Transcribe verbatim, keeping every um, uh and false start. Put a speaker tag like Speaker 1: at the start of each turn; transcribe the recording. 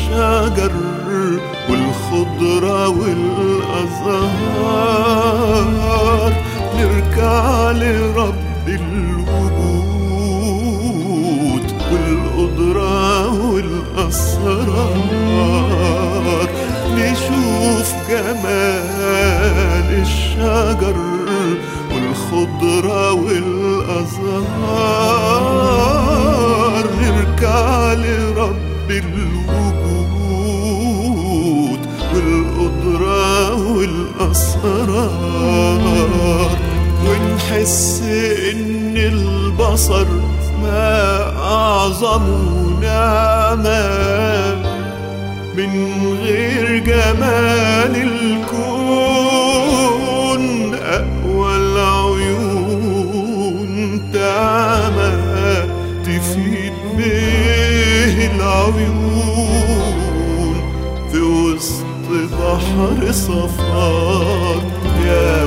Speaker 1: للشجر والخضرة والأزهار، نركع لرب الوجود والقدرة والأسرار، نشوف جمال الشجر والخضرة والأزهار، نركع لرب الوجود والقدرة والأسرار، ونحس إن البصر ما أعظم نعمة من غير جمال الكون، أقوى العيون تعمى تفيد به العيون في وسط بحر صفار. يا